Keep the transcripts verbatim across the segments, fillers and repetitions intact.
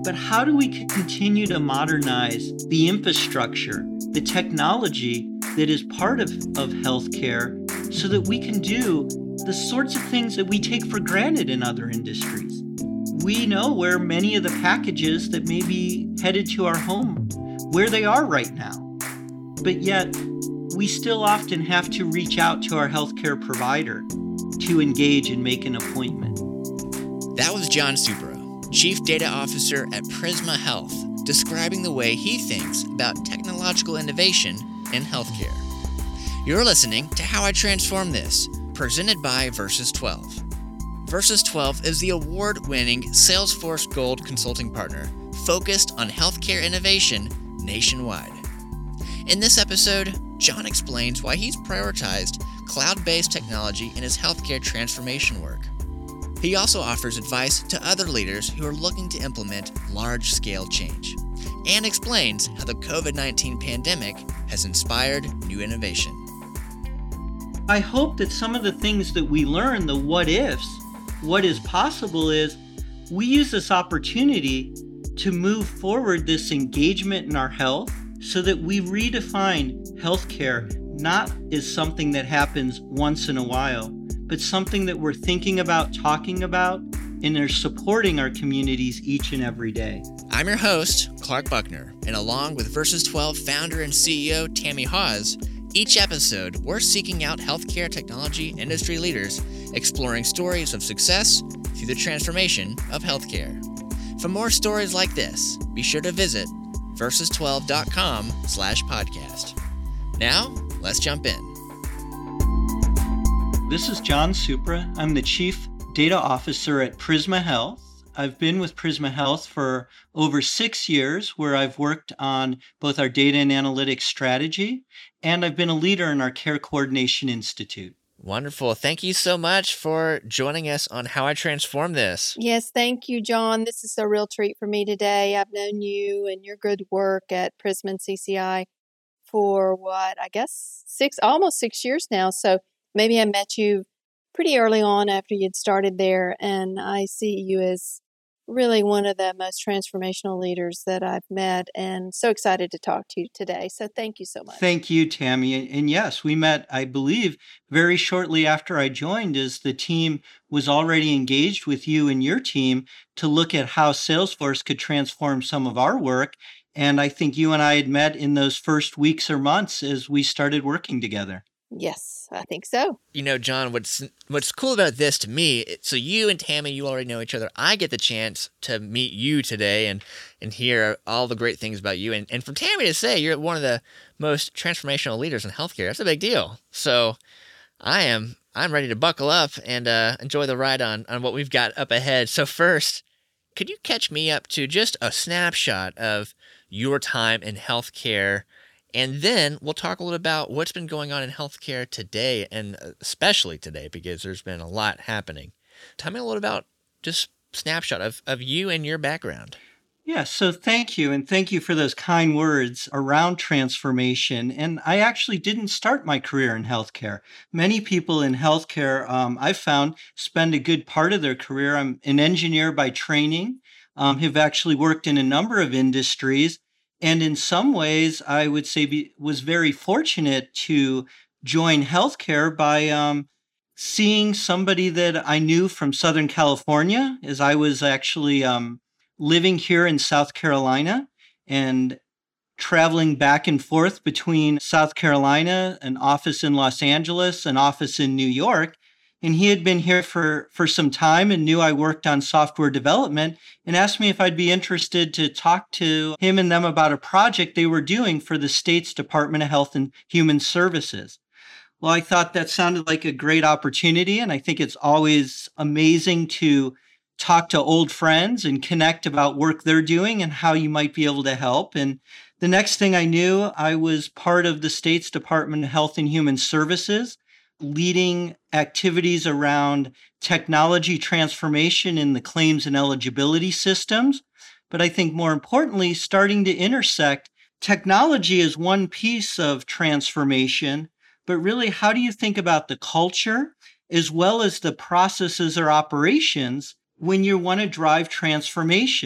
but how do we c- continue to modernize the infrastructure, the technology that is part of, of healthcare so that we can do the sorts of things that we take for granted in other industries? We know where many of the packages that may be headed to our home, where they are right now. But yet, we still often have to reach out to our healthcare provider to engage and make an appointment. That was John Supra, Chief Data Officer at Prisma Health, describing the way he thinks about technological innovation in healthcare. You're listening to How I Transform This, presented by Versus twelve. Versus twelve is the award-winning Salesforce Gold consulting partner focused on healthcare innovation nationwide. In this episode, John explains why he's prioritized cloud-based technology in his healthcare transformation work. He also offers advice to other leaders who are looking to implement large-scale change, and explains how the covid nineteen pandemic has inspired new innovation. I hope that some of the things that we learn, the what ifs, what is possible, is we use this opportunity to move forward this engagement in our health so that we redefine healthcare not as something that happens once in a while, but something that we're thinking about, talking about, and are supporting our communities each and every day. I'm your host, Clark Buckner, and along with Versus twelve founder and C E O Tammy Hawes, each episode we're seeking out healthcare technology industry leaders exploring stories of success through the transformation of healthcare. For more stories like this, be sure to visit versus twelve dot com slash podcast. Now, let's jump in. This is John Supra. I'm the Chief Data Officer at Prisma Health. I've been with Prisma Health for over six years, where I've worked on both our data and analytics strategy, and I've been a leader in our Care Coordination Institute. Wonderful. Thank you so much for joining us on How I Transform This. Yes, thank you, John. This is a real treat for me today. I've known you and your good work at Prisma and C C I for what, I guess, six, almost six years now. So maybe I met you pretty early on after you'd started there, and I see you as really one of the most transformational leaders that I've met, and so excited to talk to you today. So thank you so much. Thank you, Tammy. And yes, we met, I believe, very shortly after I joined, as the team was already engaged with you and your team to look at how Salesforce could transform some of our work. And I think you and I had met in those first weeks or months as we started working together. Yes, I think so. You know, John, what's what's cool about this to me, so you and Tammy, you already know each other. I get the chance to meet you today and, and hear all the great things about you. And, and for Tammy to say you're one of the most transformational leaders in healthcare, that's a big deal. So I am I'm ready to buckle up and uh, enjoy the ride on, on what we've got up ahead. So first, could you catch me up to just a snapshot of your time in healthcare? And then we'll talk a little about what's been going on in healthcare today, and especially today, because there's been a lot happening. Tell me a little about just a snapshot of, of you and your background. Yeah, so thank you. And thank you for those kind words around transformation. And I actually didn't start my career in healthcare. Many people in healthcare, um, I've found, spend a good part of their career. I'm an engineer by training, um, have actually worked in a number of industries. And in some ways, I would say be, was very fortunate to join healthcare by um, seeing somebody that I knew from Southern California, as I was actually um, living here in South Carolina and traveling back and forth between South Carolina, an office in Los Angeles, an office in New York. And he had been here for, for some time and knew I worked on software development, and asked me if I'd be interested to talk to him and them about a project they were doing for the state's Department of Health and Human Services. Well, I thought that sounded like a great opportunity, and I think it's always amazing to talk to old friends and connect about work they're doing and how you might be able to help. And the next thing I knew, I was part of the state's Department of Health and Human Services, leading activities around technology transformation in the claims and eligibility systems. But I think more importantly, starting to intersect technology as one piece of transformation, but really, how do you think about the culture as well as the processes or operations when you want to drive transformation?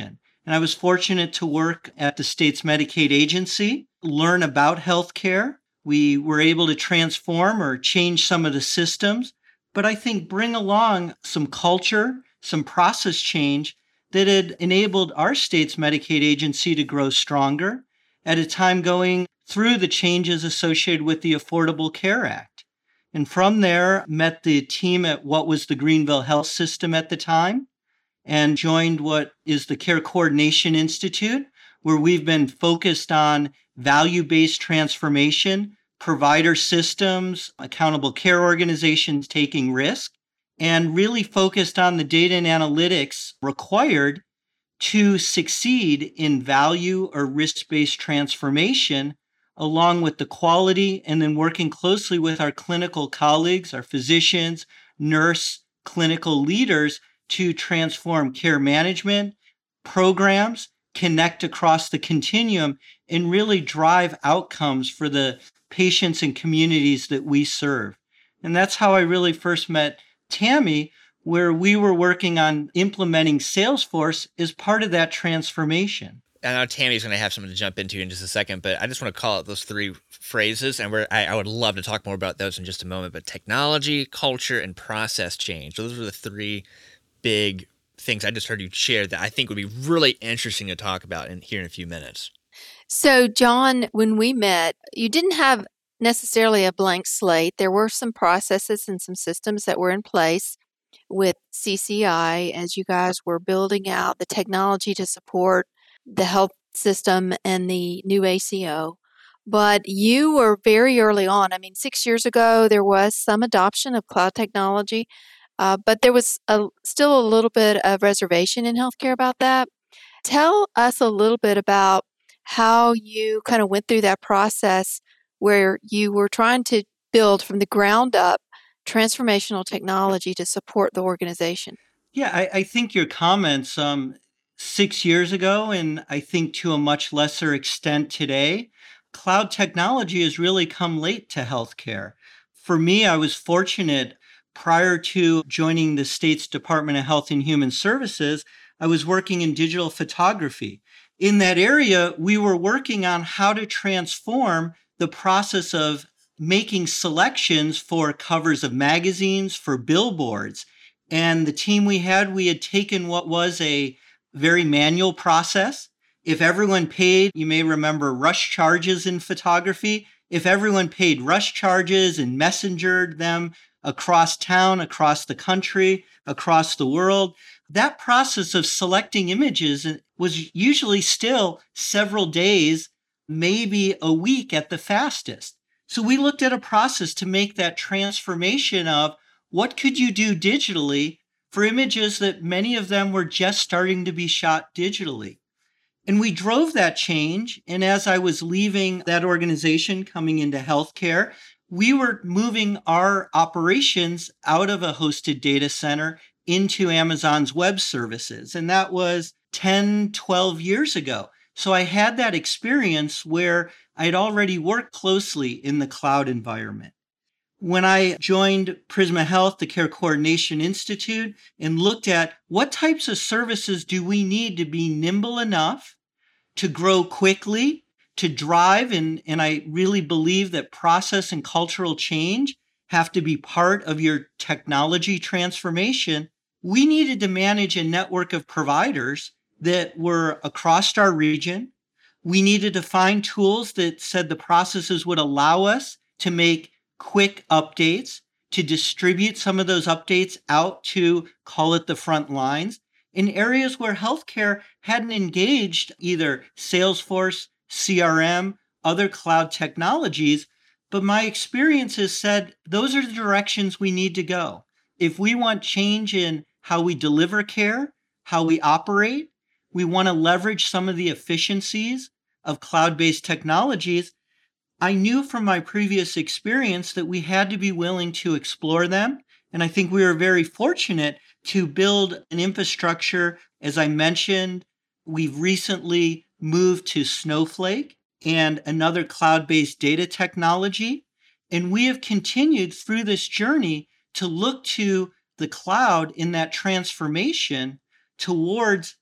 And I was fortunate to work at the state's Medicaid agency, learn about healthcare. We were able to transform or change some of the systems, but I think bring along some culture, some process change that had enabled our state's Medicaid agency to grow stronger at a time going through the changes associated with the Affordable Care Act. And from there, met the team at what was the Greenville Health System at the time, and joined what is the Care Coordination Institute, where we've been focused on value-based transformation, provider systems, accountable care organizations taking risk, and really focused on the data and analytics required to succeed in value or risk-based transformation, along with the quality, and then working closely with our clinical colleagues, our physicians, nurse, clinical leaders to transform care management, programs, connect across the continuum, and really drive outcomes for the patients and communities that we serve. And that's how I really first met Tammy, where we were working on implementing Salesforce as part of that transformation. I know Tammy's going to have something to jump into in just a second, but I just want to call out those three phrases, and we're, I, I would love to talk more about those in just a moment. But technology, culture, and process change. Those are the three big things I just heard you share that I think would be really interesting to talk about in here in a few minutes. So, John, when we met, you didn't have necessarily a blank slate. There were some processes and some systems that were in place with C C I as you guys were building out the technology to support the health system and the new A C O. But you were very early on. I mean, six years ago, there was some adoption of cloud technology, uh, but there was a, still a little bit of reservation in healthcare about that. Tell us a little bit about how you kind of went through that process where you were trying to build from the ground up transformational technology to support the organization. Yeah, I, I think your comments um, six years ago, and I think to a much lesser extent today, cloud technology has really come late to healthcare. For me, I was fortunate prior to joining the state's Department of Health and Human Services, I was working in digital photography. In that area, we were working on how to transform the process of making selections for covers of magazines, for billboards. And the team we had, we had taken what was a very manual process. If everyone paid, you may remember rush charges in photography. If everyone paid rush charges and messengered them across town, across the country, across the world, that process of selecting images was usually still several days, maybe a week at the fastest. So we looked at a process to make that transformation of what could you do digitally for images that many of them were just starting to be shot digitally. And we drove that change. And as I was leaving that organization, coming into healthcare, we were moving our operations out of a hosted data center into Amazon's web services. And that was ten, twelve years ago. So I had that experience where I'd already worked closely in the cloud environment. When I joined Prisma Health, the Care Coordination Institute, and looked at what types of services do we need to be nimble enough to grow quickly, to drive, and, and I really believe that process and cultural change have to be part of your technology transformation, we needed to manage a network of providers that were across our region. We needed to find tools that said the processes would allow us to make quick updates, to distribute some of those updates out to, call it the front lines, in areas where healthcare hadn't engaged either Salesforce, C R M, other cloud technologies. But my experiences said those are the directions we need to go. If we want change in how we deliver care, how we operate, we want to leverage some of the efficiencies of cloud-based technologies. I knew from my previous experience that we had to be willing to explore them. And I think we were very fortunate to build an infrastructure. As I mentioned, we've recently moved to Snowflake and another cloud-based data technology. And we have continued through this journey to look to the cloud in that transformation towards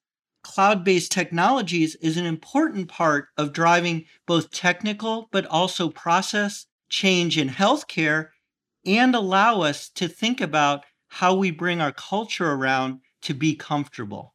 cloud-based technologies is an important part of driving both technical but also process change in healthcare and allow us to think about how we bring our culture around to be comfortable.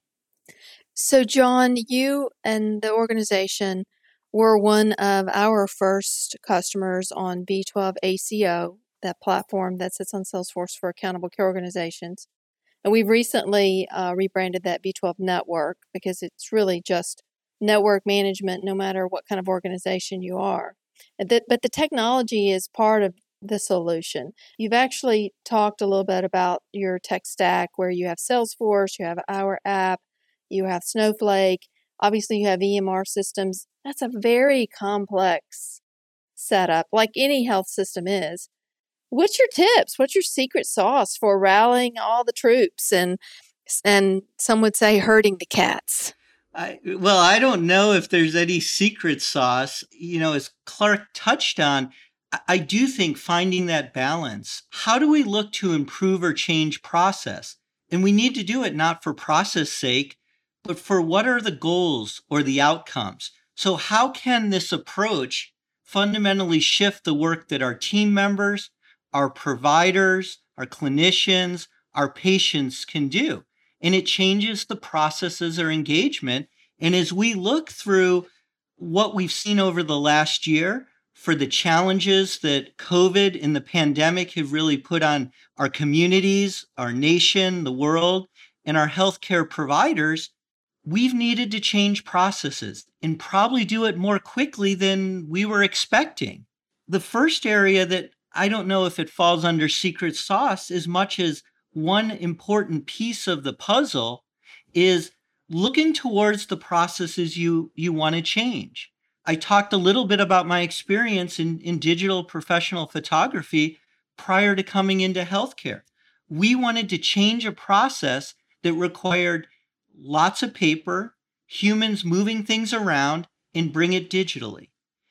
So, John, you and the organization were one of our first customers on V twelve A C O, that platform that sits on Salesforce for accountable care organizations. And we've recently uh, rebranded that V twelve Network because it's really just network management, no matter what kind of organization you are. And that, but the technology is part of the solution. You've actually talked a little bit about your tech stack where you have Salesforce, you have our app, you have Snowflake, obviously you have E M R systems. That's a very complex setup, like any health system is. What's your tips? What's your secret sauce for rallying all the troops and and some would say herding the cats? I, well, I don't know if there's any secret sauce. You know, as Clark touched on, I, I do think finding that balance. How do we look to improve or change process? And we need to do it not for process sake, but for what are the goals or the outcomes? So how can this approach fundamentally shift the work that our team members, our providers, our clinicians, our patients can do? And it changes the processes or engagement. And as we look through what we've seen over the last year for the challenges that COVID and the pandemic have really put on our communities, our nation, the world, and our healthcare providers, we've needed to change processes and probably do it more quickly than we were expecting. The first area that I don't know if it falls under secret sauce as much as one important piece of the puzzle is looking towards the processes you, you want to change. I talked a little bit about my experience in, in digital professional photography prior to coming into healthcare. We wanted to change a process that required lots of paper, humans moving things around, and bring it digitally.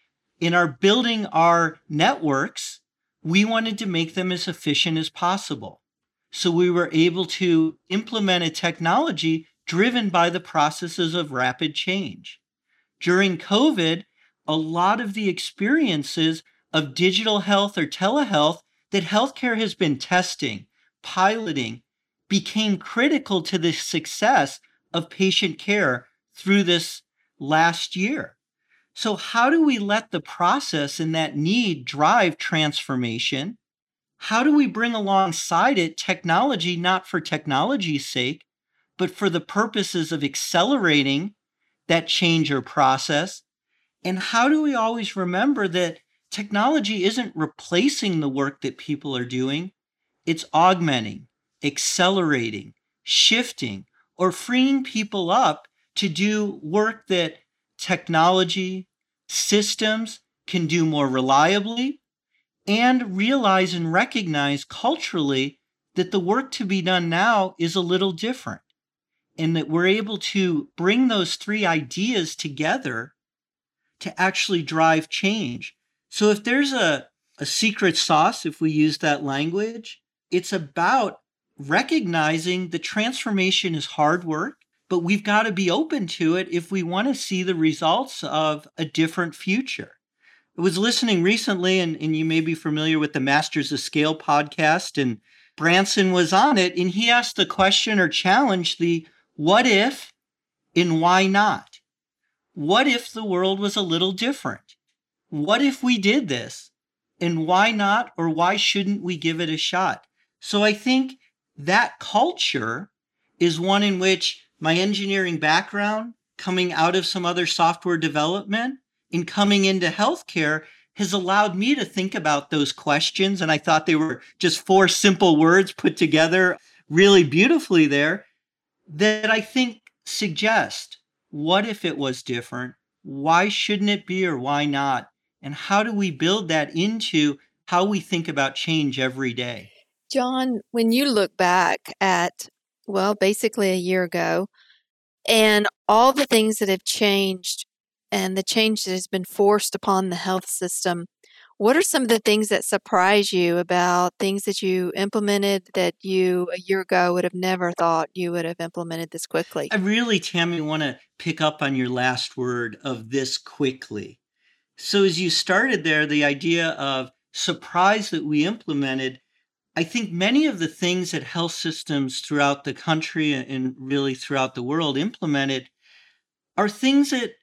In our building our networks, we wanted to make them as efficient as possible. So we were able to implement a technology driven by the processes of rapid change. During COVID, a lot of the experiences of digital health or telehealth that healthcare has been testing, piloting, became critical to the success of patient care through this last year. So how do we let the process and that need drive transformation? How do we bring alongside it technology, not for technology's sake, but for the purposes of accelerating that change or process? And how do we always remember that technology isn't replacing the work that people are doing? It's augmenting, accelerating, shifting, or freeing people up to do work that technology, systems can do more reliably, and realize and recognize culturally that the work to be done now is a little different, and that we're able to bring those three ideas together to actually drive change. So if there's a, a secret sauce, if we use that language, it's about recognizing the transformation is hard work, but we've got to be open to it if we want to see the results of a different future. I was listening recently, and, and you may be familiar with the Masters of Scale podcast, and Branson was on it, and he asked the question or challenged the what if and why not? What if the world was a little different? What if we did this? And why not, or why shouldn't we give it a shot? So I think that culture is one in which my engineering background, coming out of some other software development, and coming into healthcare has allowed me to think about those questions. And I thought they were just four simple words put together really beautifully there that I think suggest, what if it was different? Why shouldn't it be, or why not? And how do we build that into how we think about change every day? John, when you look back at, well, basically a year ago, and all the things that have changed and the change that has been forced upon the health system, What are some of the things that surprise you about things that you implemented that you a year ago would have never thought you would have implemented this quickly? I really, Tammy, want to pick up on your last word of this quickly. So as you started there, the idea of surprise that we implemented, I think many of the things that health systems throughout the country and really throughout the world implemented are things that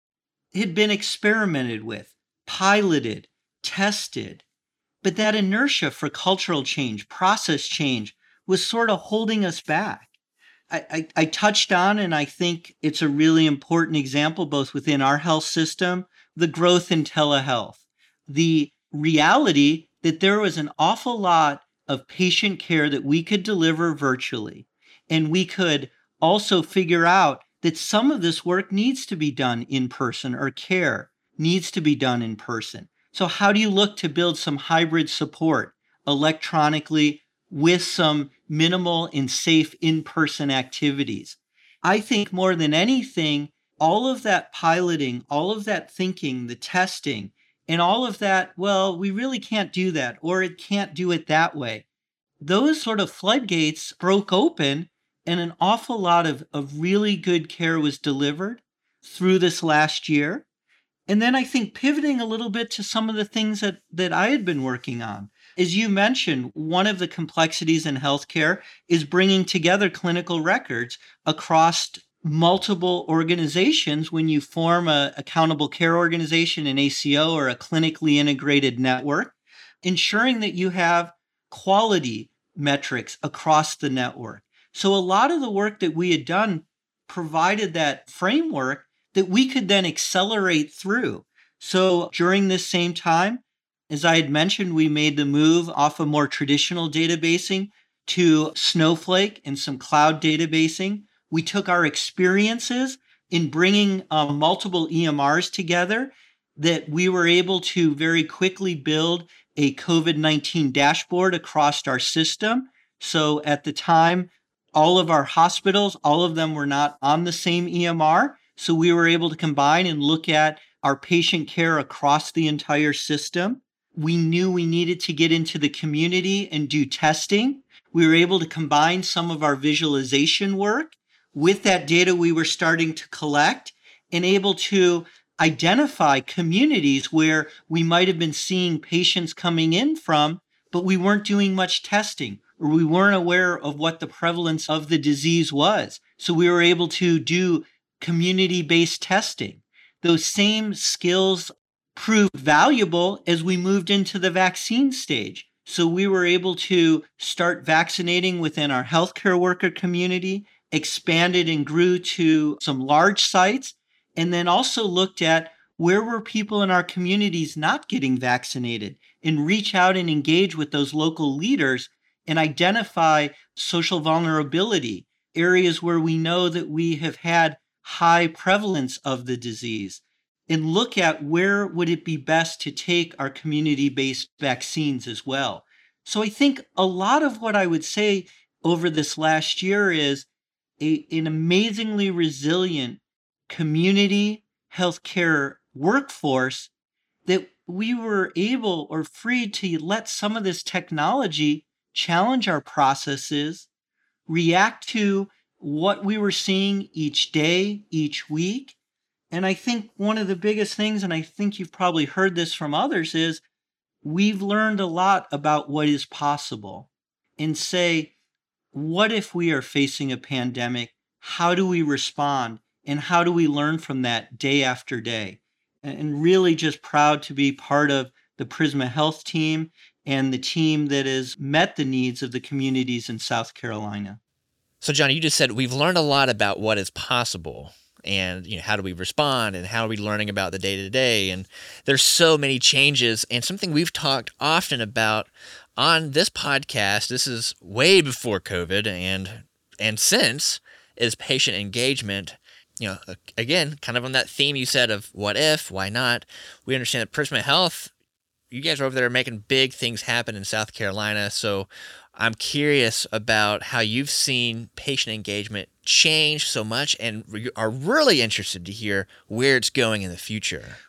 had been experimented with, piloted, tested. But that inertia for cultural change, process change, was sort of holding us back. I, I, I touched on, and I think it's a really important example, both within our health system, the growth in telehealth, the reality that there was an awful lot of patient care that we could deliver virtually. And we could also figure out that some of this work needs to be done in person, or care needs to be done in person. So how do you look to build some hybrid support electronically with some minimal and safe in-person activities? I think more than anything, all of that piloting, all of that thinking, the testing, and all of that, well, we really can't do that, or it can't do it that way. Those sort of floodgates broke open, and an awful lot of, of really good care was delivered through this last year. And then I think pivoting a little bit to some of the things that, that I had been working on. As you mentioned, one of the complexities in healthcare is bringing together clinical records across multiple organizations when you form a accountable care organization, an A C O, or a clinically integrated network, ensuring that you have quality metrics across the network. So a lot of the work that we had done provided that framework that we could then accelerate through. So during this same time, as I had mentioned, we made the move off of more traditional databasing to Snowflake and some cloud databasing. We took our experiences in bringing um, multiple E M Rs together, that we were able to very quickly build a COVID nineteen dashboard across our system. So at the time, all of our hospitals, all of them were not on the same E M R. So we were able to combine and look at our patient care across the entire system. We knew we needed to get into the community and do testing. We were able to combine some of our visualization work with that data we were starting to collect, and able to identify communities where we might have been seeing patients coming in from, but we weren't doing much testing, or we weren't aware of what the prevalence of the disease was. So we were able to do community-based testing. Those same skills proved valuable as we moved into the vaccine stage. So we were able to start vaccinating within our healthcare worker community, expanded and grew to some large sites, and then also looked at where were people in our communities not getting vaccinated, and reach out and engage with those local leaders and identify social vulnerability, areas where we know that we have had high prevalence of the disease, and look at where would it be best to take our community-based vaccines as well. So I think a lot of what I would say over this last year is a, an amazingly resilient community healthcare workforce, that we were able or free to let some of this technology challenge our processes, react to what we were seeing each day, each week. And I think one of the biggest things, and I think you've probably heard this from others, is we've learned a lot about what is possible. And say, what if we are facing a pandemic? How do we respond? And how do we learn from that day after day? And really just proud to be part of the Prisma Health team and the team that has met the needs of the communities in South Carolina. So, John, you just said we've learned a lot about what is possible, and you know, how do we respond, and how are we learning about the day-to-day, and there's so many changes. And something we've talked often about on this podcast, this is way before COVID and and since, is patient engagement. You know, again, kind of on that theme you said of what if, why not. We understand that Prisma Health, you guys are over there making big things happen in South Carolina. So I'm curious about how you've seen patient engagement change so much, and are really interested to hear where it's going in the future.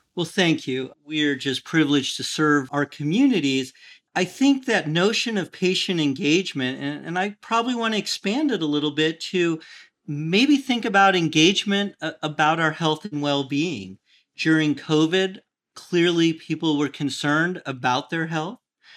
Well, thank you. We're just privileged to serve our communities. I think that notion of patient engagement, and, and I probably want to expand it a little bit to maybe think about engagement uh, about our health and well-being. During COVID, clearly people were concerned about their health,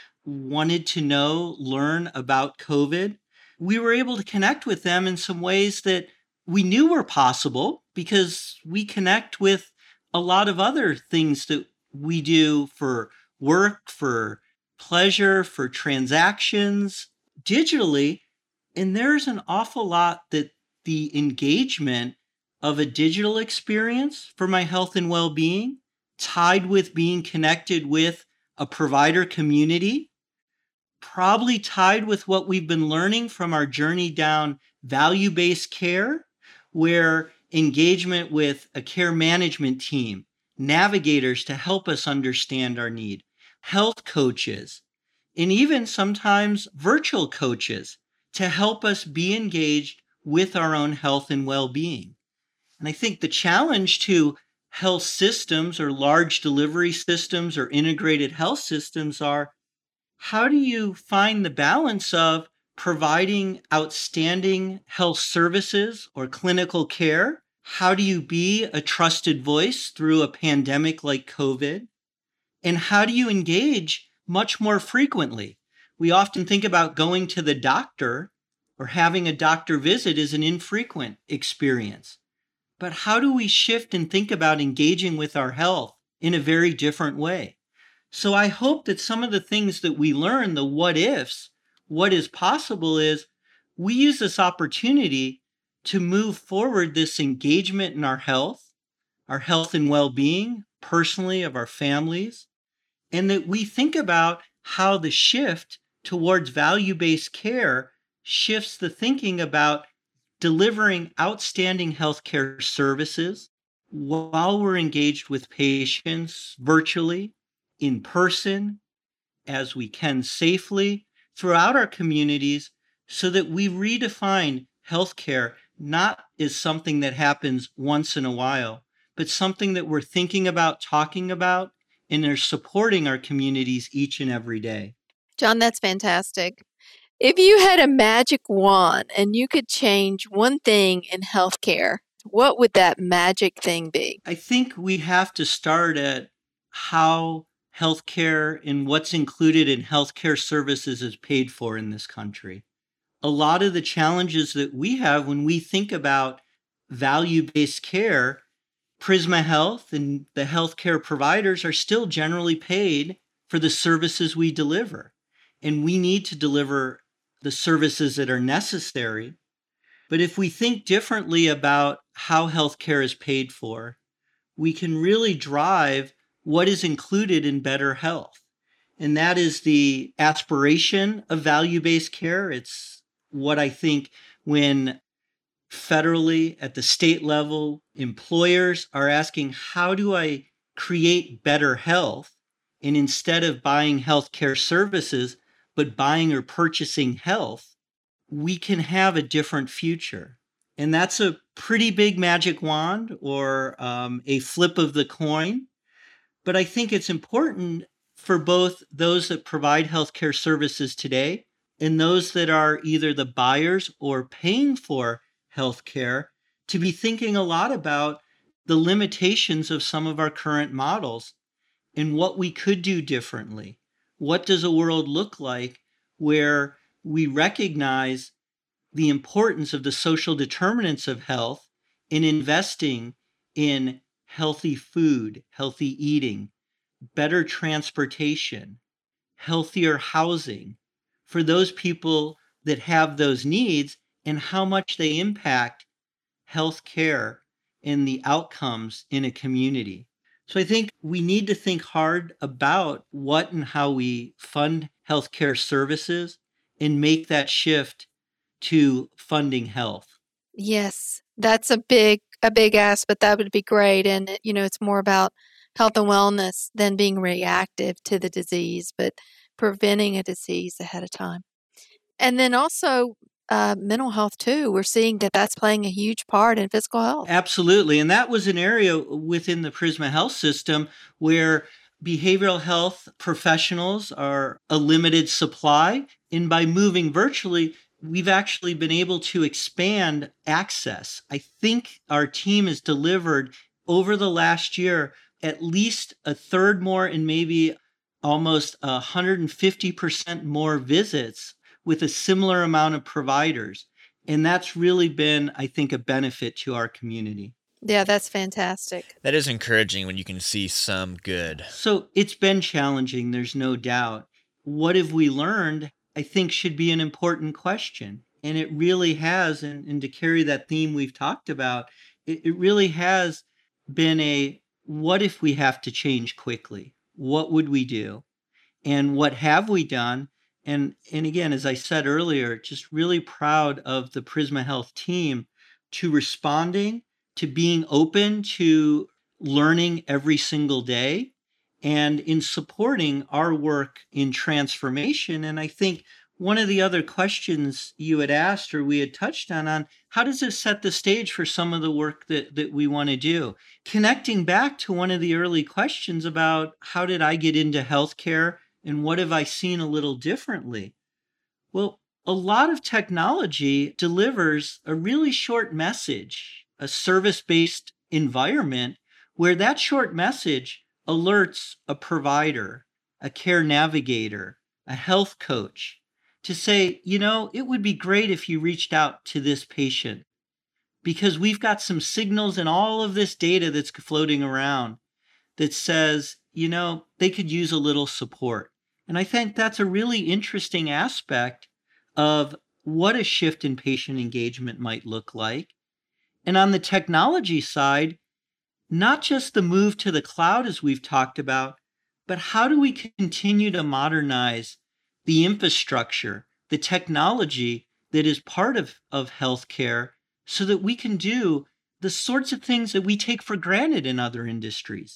wanted to know, learn about COVID. We were able to connect with them in some ways that we knew were possible because we connect with a lot of other things that we do for work, for pleasure, for transactions digitally. And there's an awful lot that the engagement of a digital experience for my health and well-being, tied with being connected with a provider community, probably tied with what we've been learning from our journey down value-based care, where engagement with a care management team, navigators to help us understand our need, health coaches, and even sometimes virtual coaches to help us be engaged with our own health and well-being. And I think the challenge to health systems or large delivery systems or integrated health systems are, how do you find the balance of providing outstanding health services or clinical care? How do you be a trusted voice through a pandemic like COVID? And how do you engage much more frequently? We often think about going to the doctor or having a doctor visit as an infrequent experience. But how do we shift and think about engaging with our health in a very different way? So I hope that some of the things that we learn, the what ifs, what is possible, is we use this opportunity to move forward this engagement in our health, our health and well-being, personally, of our families, and that we think about how the shift towards value-based care shifts the thinking about delivering outstanding healthcare services while we're engaged with patients virtually, in person, as we can safely throughout our communities, so that we redefine healthcare not as something that happens once in a while, but something that we're thinking about, talking about, and are supporting our communities each and every day. John, that's fantastic. If you had a magic wand and you could change one thing in healthcare, what would that magic thing be? I think we have to start at how healthcare and what's included in healthcare services is paid for in this country. A lot of the challenges that we have when we think about value-based care, Prisma Health and the healthcare providers are still generally paid for the services we deliver. And we need to deliver the services that are necessary. But if we think differently about how healthcare is paid for, we can really drive what is included in better health. And that is the aspiration of value-based care. It's what I think when federally, at the state level, employers are asking, how do I create better health? And instead of buying healthcare services, but buying or purchasing health, we can have a different future. And that's a pretty big magic wand or um, a flip of the coin. But I think it's important for both those that provide healthcare services today and those that are either the buyers or paying for healthcare to be thinking a lot about the limitations of some of our current models and what we could do differently. What does a world look like where we recognize the importance of the social determinants of health in investing in healthy food, healthy eating, better transportation, healthier housing for those people that have those needs, and how much they impact health care and the outcomes in a community. So I think we need to think hard about what and how we fund healthcare services and make that shift to funding health. Yes, that's a big a big ask, but that would be great. And you know, it's more about health and wellness than being reactive to the disease, but preventing a disease ahead of time. And then also uh, mental health too. We're seeing that that's playing a huge part in physical health. Absolutely. And that was an area within the Prisma Health system where behavioral health professionals are a limited supply. And by moving virtually, we've actually been able to expand access. I think our team has delivered over the last year at least a third more and maybe almost one hundred fifty percent more visits with a similar amount of providers. And that's really been, I think, a benefit to our community. Yeah, that's fantastic. That is encouraging when you can see some good. So it's been challenging, there's no doubt. What have we learned, I think, should be an important question. And it really has, and, and to carry that theme we've talked about, it, it really has been a, what if we have to change quickly? What would we do? And what have we done? And, and again, as I said earlier, just really proud of the Prisma Health team to responding, to being open to learning every single day, and in supporting our work in transformation. And I think one of the other questions you had asked or we had touched on, on how does this set the stage for some of the work that, that we want to do? Connecting back to one of the early questions about how did I get into healthcare and what have I seen a little differently? Well, a lot of technology delivers a really short message, a service-based environment where that short message alerts a provider, a care navigator, a health coach to say, you know, it would be great if you reached out to this patient because we've got some signals and all of this data that's floating around that says, you know, they could use a little support. And I think that's a really interesting aspect of what a shift in patient engagement might look like. And on the technology side, not just the move to the cloud as we've talked about, but how do we continue to modernize the infrastructure, the technology that is part of, of healthcare so that we can do the sorts of things that we take for granted in other industries.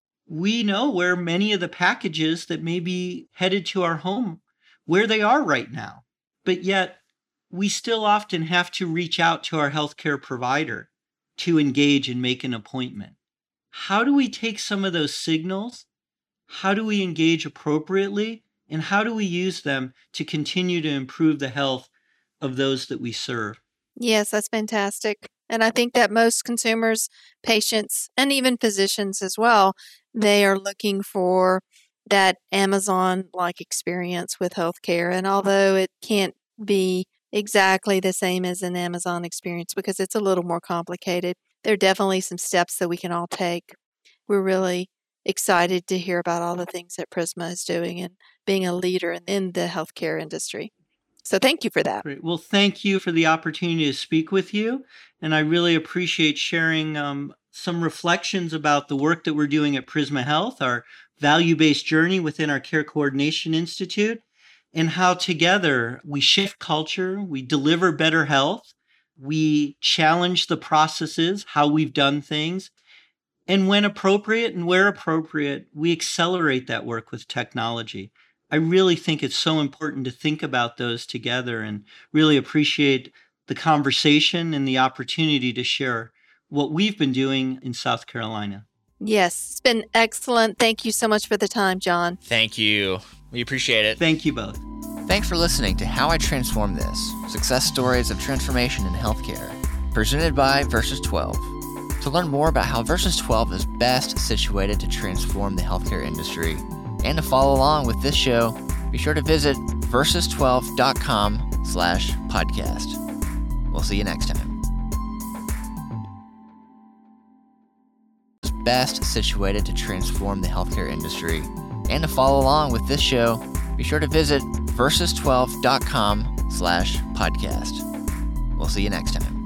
We know where many of the packages that may be headed to our home, where they are right now, but yet we still often have to reach out to our healthcare provider to engage and make an appointment. How do we take some of those signals? How do we engage appropriately? And how do we use them to continue to improve the health of those that we serve? Yes, that's fantastic. And I think that most consumers, patients, and even physicians as well, they are looking for that Amazon-like experience with healthcare. And although it can't be exactly the same as an Amazon experience because it's a little more complicated, there are definitely some steps that we can all take. We're really excited to hear about all the things that Prisma is doing and being a leader in, in the healthcare industry. So thank you for that. Great. Well, thank you for the opportunity to speak with you. And I really appreciate sharing um, some reflections about the work that we're doing at Prisma Health, our value-based journey within our Care Coordination Institute, and how together we shift culture, we deliver better health, we challenge the processes, how we've done things, and when appropriate and where appropriate, we accelerate that work with technology. I really think it's so important to think about those together and really appreciate the conversation and the opportunity to share what we've been doing in South Carolina. Yes, it's been excellent. Thank you so much for the time, John. Thank you. We appreciate it. Thank you both. Thanks for listening to How I Transformed This, Success Stories of Transformation in Healthcare, presented by Versus twelve. To learn more about how Versus twelve is best situated to transform the healthcare industry, and to follow along with this show, be sure to visit versus twelve dot com slash podcast. We'll see you next time. Best situated to transform the healthcare industry, and to follow along with this show, be sure to visit versus twelve dot com slash podcast. We'll see you next time.